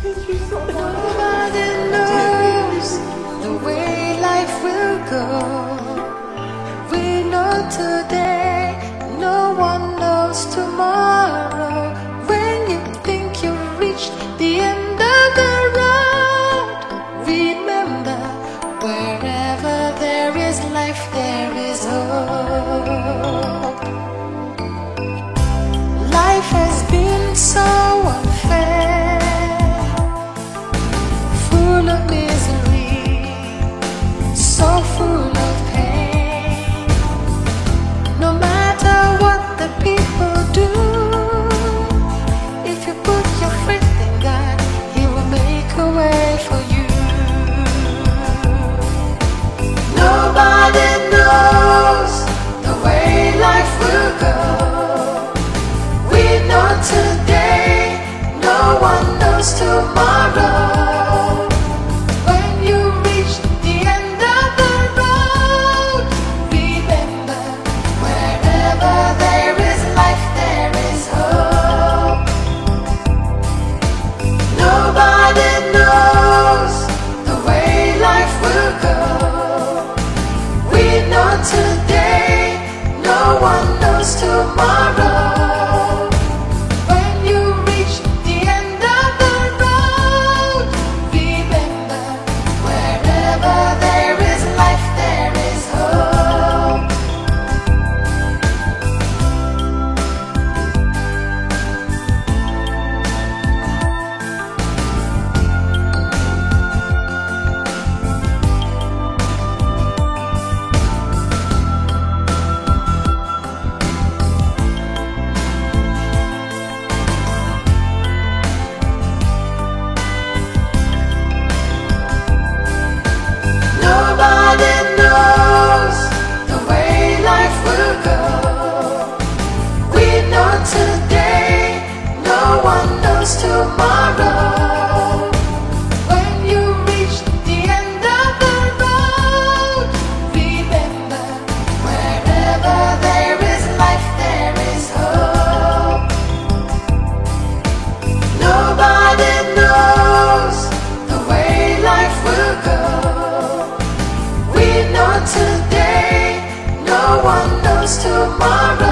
Nobody knows the way life will go. We know today, no one knows tomorrow. When you think you've reached the end of the road, remember, wherever there is life, there is hope. Life has been so unfair, full of misery, so full of pain. No matter what the people do, if you put your faith in God, He will make a way for you. Nobody knows the way life will go. We know today, no one knows tomorrow. Today, no one knows tomorrow. When you reach the end of the road, remember, wherever there is life, there is hope. Nobody knows the way life will go. We know today, no one knows tomorrow. When you reach the end of the road, remember, wherever there is life, there is hope. Nobody knows the way life will go. Today, no one knows tomorrow.